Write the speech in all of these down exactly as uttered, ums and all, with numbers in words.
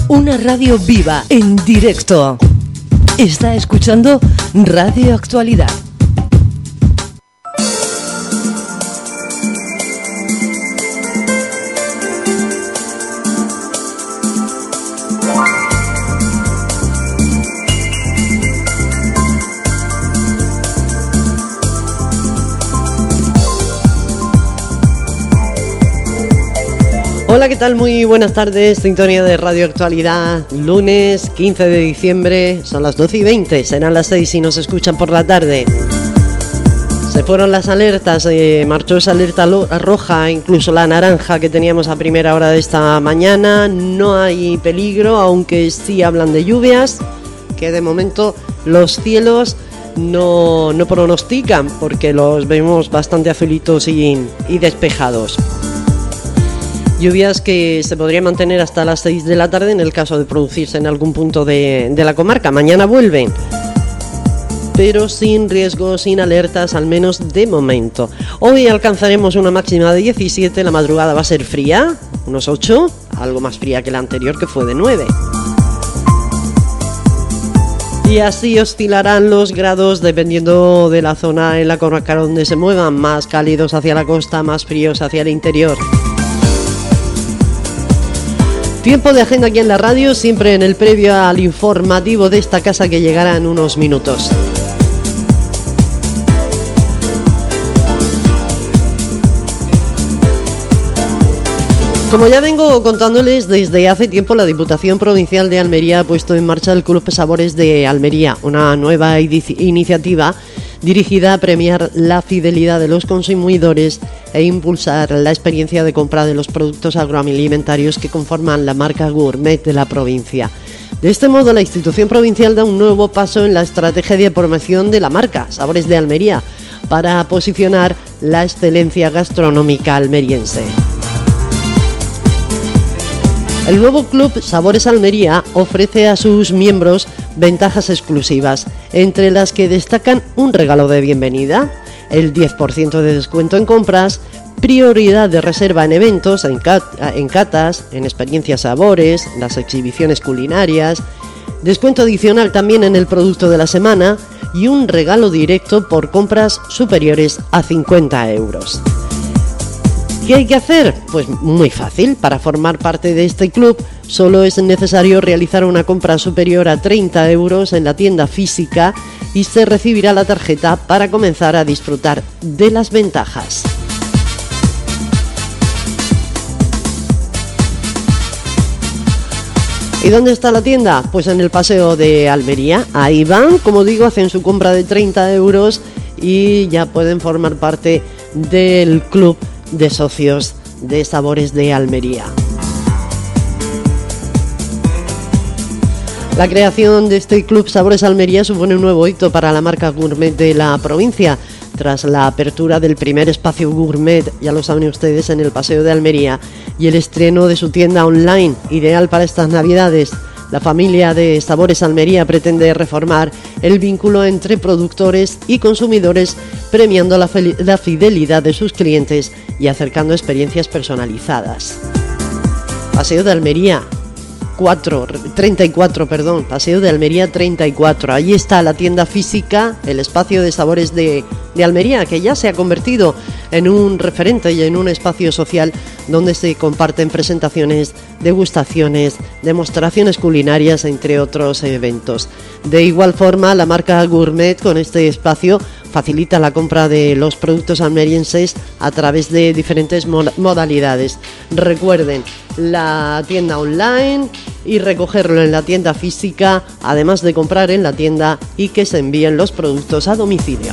Una radio viva, en directo. Está escuchando Radio Actualidad. Hola, ¿qué tal? Muy buenas tardes, sintonía de Radio Actualidad, lunes quince de diciembre, son las doce y veinte, serán las seis si nos escuchan por la tarde. Se fueron las alertas, eh, marchó esa alerta lo- roja, incluso la naranja que teníamos a primera hora de esta mañana. No hay peligro, aunque sí hablan de lluvias, que de momento los cielos no, no pronostican, porque los vemos bastante azulitos y, y despejados. Lluvias que se podrían mantener hasta las seis de la tarde en el caso de producirse en algún punto de, de la comarca. Mañana vuelven, pero sin riesgo, sin alertas, al menos de momento. Hoy alcanzaremos una máxima de diecisiete, la madrugada va a ser fría, unos ocho, algo más fría que la anterior que fue de nueve. Y así oscilarán los grados dependiendo de la zona en la comarca donde se muevan, más cálidos hacia la costa, más fríos hacia el interior. Tiempo de agenda aquí en la radio, siempre en el previo al informativo de esta casa que llegará en unos minutos. Como ya vengo contándoles desde hace tiempo, la Diputación Provincial de Almería ha puesto en marcha el Club Sabores de Almería, una nueva edici- iniciativa dirigida a premiar la fidelidad de los consumidores e impulsar la experiencia de compra de los productos agroalimentarios que conforman la marca gourmet de la provincia. De este modo, la institución provincial da un nuevo paso en la estrategia de promoción de la marca Sabores de Almería para posicionar la excelencia gastronómica almeriense. El nuevo Club Sabores Almería ofrece a sus miembros ventajas exclusivas, entre las que destacan un regalo de bienvenida, el diez por ciento de descuento en compras, prioridad de reserva en eventos, en, cat- en catas, en experiencias sabores, las exhibiciones culinarias, descuento adicional también en el producto de la semana y un regalo directo por compras superiores a cincuenta euros. ¿Qué hay que hacer? Pues muy fácil. Para formar parte de este club solo es necesario realizar una compra superior a treinta euros en la tienda física y se recibirá la tarjeta para comenzar a disfrutar de las ventajas. ¿Y dónde está la tienda? Pues en el Paseo de Almería. Ahí van, como digo, hacen su compra de treinta euros y ya pueden formar parte del club de socios de Sabores de Almería. La creación de este Club Sabores Almería supone un nuevo hito para la marca gourmet de la provincia. Tras la apertura del primer espacio gourmet, ya lo saben ustedes, en el Paseo de Almería, y el estreno de su tienda online, ideal para estas navidades, la familia de Sabores Almería pretende reformar el vínculo entre productores y consumidores, premiando la, fel- la fidelidad de sus clientes y acercando experiencias personalizadas. Paseo de Almería cuatro, treinta y cuatro, perdón, Paseo de Almería treinta y cuatro. Allí está la tienda física, el espacio de Sabores de, de Almería, que ya se ha convertido en un referente y en un espacio social donde se comparten presentaciones, degustaciones, demostraciones culinarias, entre otros eventos. De igual forma, la marca Gourmet con este espacio facilita la compra de los productos almerienses a través de diferentes modalidades. Recuerden, la tienda online y recogerlo en la tienda física, además de comprar en la tienda y que se envíen los productos a domicilio.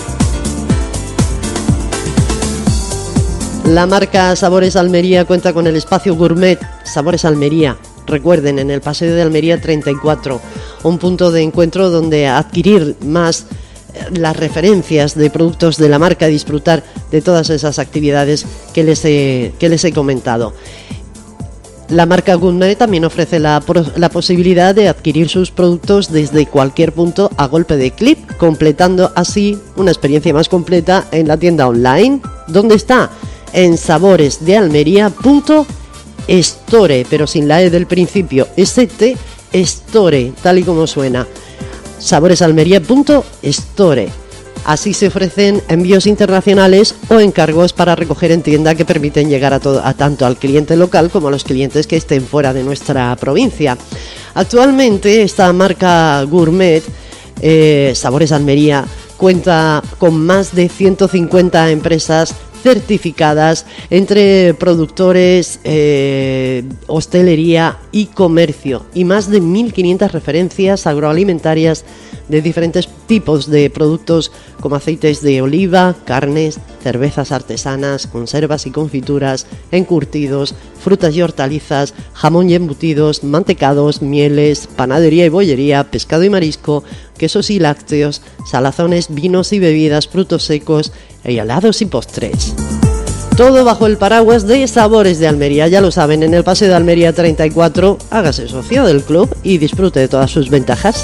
La marca Sabores Almería cuenta con el espacio gourmet Sabores Almería. Recuerden, en el Paseo de Almería treinta y cuatro, un punto de encuentro donde adquirir más las referencias de productos de la marca y disfrutar de todas esas actividades que les he, que les he comentado. La marca Gourmet también ofrece la, la posibilidad de adquirir sus productos desde cualquier punto a golpe de clic, completando así una experiencia más completa en la tienda online. ¿Dónde está? En saboresdealmería punto Store, pero sin la E del principio, S-T, Store, tal y como suena. saboresalmería punto store. Así se ofrecen envíos internacionales o encargos para recoger en tienda que permiten llegar a, todo, a tanto al cliente local como a los clientes que estén fuera de nuestra provincia. Actualmente esta marca gourmet, eh, Sabores Almería, cuenta con más de ciento cincuenta empresas certificadas entre productores, eh, hostelería y comercio, y más de mil quinientas referencias agroalimentarias de diferentes tipos de productos como aceites de oliva, carnes, cervezas artesanas, conservas y confituras, encurtidos, frutas y hortalizas, jamón y embutidos, mantecados, mieles, panadería y bollería, pescado y marisco, quesos y lácteos, salazones, vinos y bebidas, frutos secos y helados y postres. Todo bajo el paraguas de Sabores de Almería. Ya lo saben, en el Paseo de Almería treinta y cuatro, hágase socio del club y disfrute de todas sus ventajas.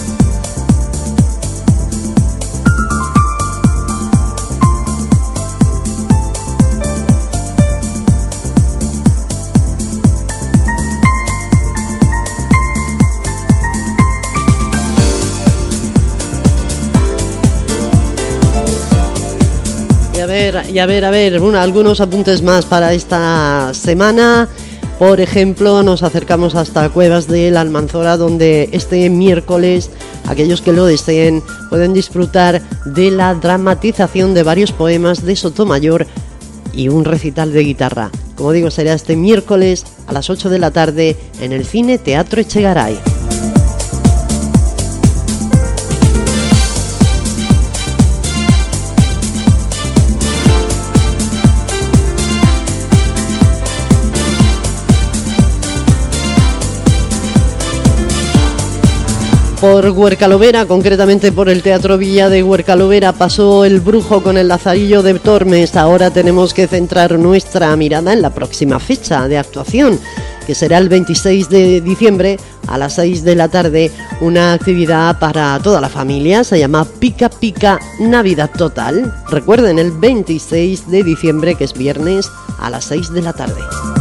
Y a ver, a ver, bueno, algunos apuntes más para esta semana. Por ejemplo, nos acercamos hasta Cuevas de la Almanzora, donde este miércoles aquellos que lo deseen pueden disfrutar de la dramatización de varios poemas de Sotomayor y un recital de guitarra. Como digo, será este miércoles a las ocho de la tarde en el Cine Teatro Echegaray. Por Huercalovera, concretamente por el Teatro Villa de Huercalovera, pasó El Brujo con el Lazarillo de Tormes. Ahora tenemos que centrar nuestra mirada en la próxima fecha de actuación, que será el veintiséis de diciembre a las seis de la tarde, una actividad para toda la familia, se llama Pica Pica Navidad Total. Recuerden, el veintiséis de diciembre, que es viernes, a las seis de la tarde.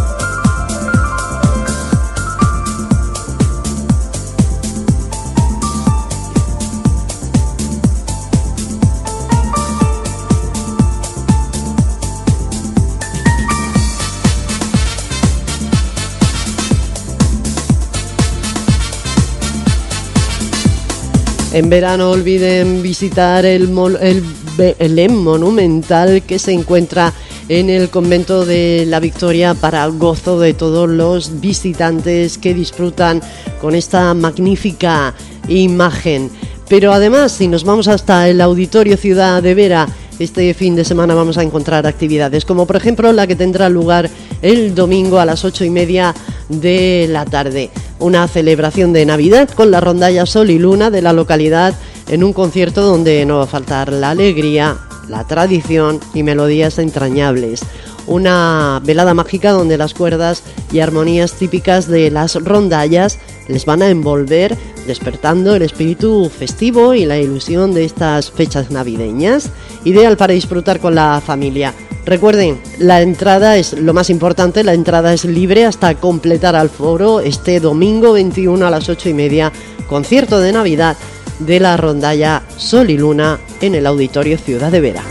En verano olviden visitar el, el Belén monumental que se encuentra en el convento de la Victoria para gozo de todos los visitantes que disfrutan con esta magnífica imagen. Pero además, si nos vamos hasta el Auditorio Ciudad de Vera, este fin de semana vamos a encontrar actividades como por ejemplo la que tendrá lugar el domingo a las ocho y media de la tarde. Una celebración de Navidad con la rondalla Sol y Luna de la localidad, en un concierto donde no va a faltar la alegría, la tradición y melodías entrañables. Una velada mágica donde las cuerdas y armonías típicas de las rondallas les van a envolver, despertando el espíritu festivo y la ilusión de estas fechas navideñas, ideal para disfrutar con la familia. Recuerden, la entrada es lo más importante, la entrada es libre hasta completar aforo este domingo veintiuno a las ocho y media, concierto de Navidad de la rondalla Sol y Luna en el Auditorio Ciudad de Vera.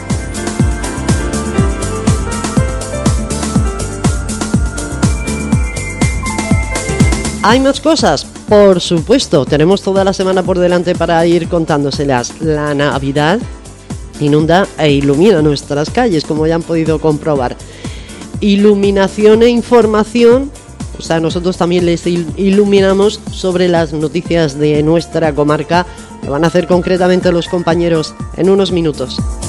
¿Hay más cosas? Por supuesto, tenemos toda la semana por delante para ir contándoselas. La Navidad inunda e ilumina nuestras calles, como ya han podido comprobar. Iluminación e información, o sea, nosotros también les iluminamos sobre las noticias de nuestra comarca. Lo van a hacer concretamente los compañeros en unos minutos.